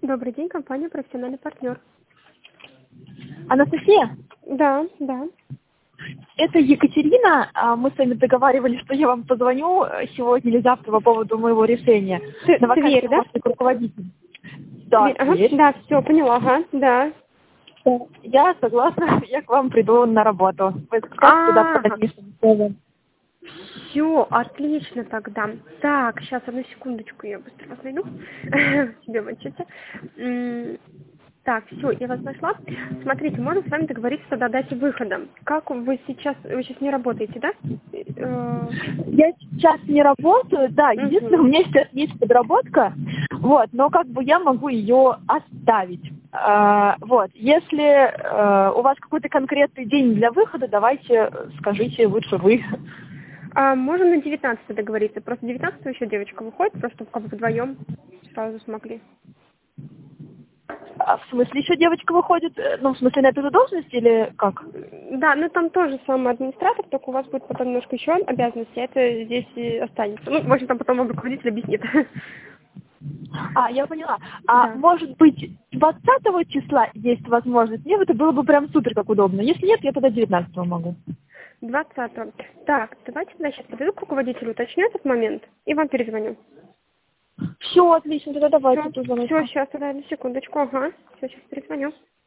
Добрый день, компания «Профессиональный партнер». Анастасия, Да, да. это Екатерина. Мы с вами договаривались, что я вам позвоню сегодня или завтра по поводу моего решения. На вакансию Тверь, да? руководитель. Да, Ага, Тверь. да, все, поняла, ага, да. Я согласна, я к вам приду на работу. Вы скажете, туда Ага, подать. все, отлично тогда. Так, сейчас, одну секундочку, я быстро вас найду. Себе мочите. Так, все, я вас нашла. Смотрите, можно с вами договориться тогда о дате выхода. Как вы сейчас не работаете, да? Я сейчас не работаю, да, единственное, у Мгм. меня сейчас есть подработка, вот, но как бы я могу ее оставить. Вот, если у вас какой-то конкретный день для выхода, давайте скажите лучше вы. Можем на 19 договориться. Просто 19 еще девочка выходит, просто чтобы как бы вдвоем сразу смогли. В смысле, еще девочка выходит, ну, в смысле, на эту же должность или как? Да, ну там тоже самый администратор, только у вас будет потом немножко еще обязанности, а это здесь и останется. Ну, в общем, там потом вам руководитель объяснит. Я поняла. Да. Может быть, 20 числа есть возможность? Мне это было бы прям супер как удобно. Если нет, я тогда 19 могу. 20-го. Так, давайте тогда сейчас подойду к руководителю, уточню этот момент и вам перезвоню. Все, отлично, тогда давайте Все, позвоните. сейчас, тогда, на секундочку, ага. Все, сейчас перезвоню.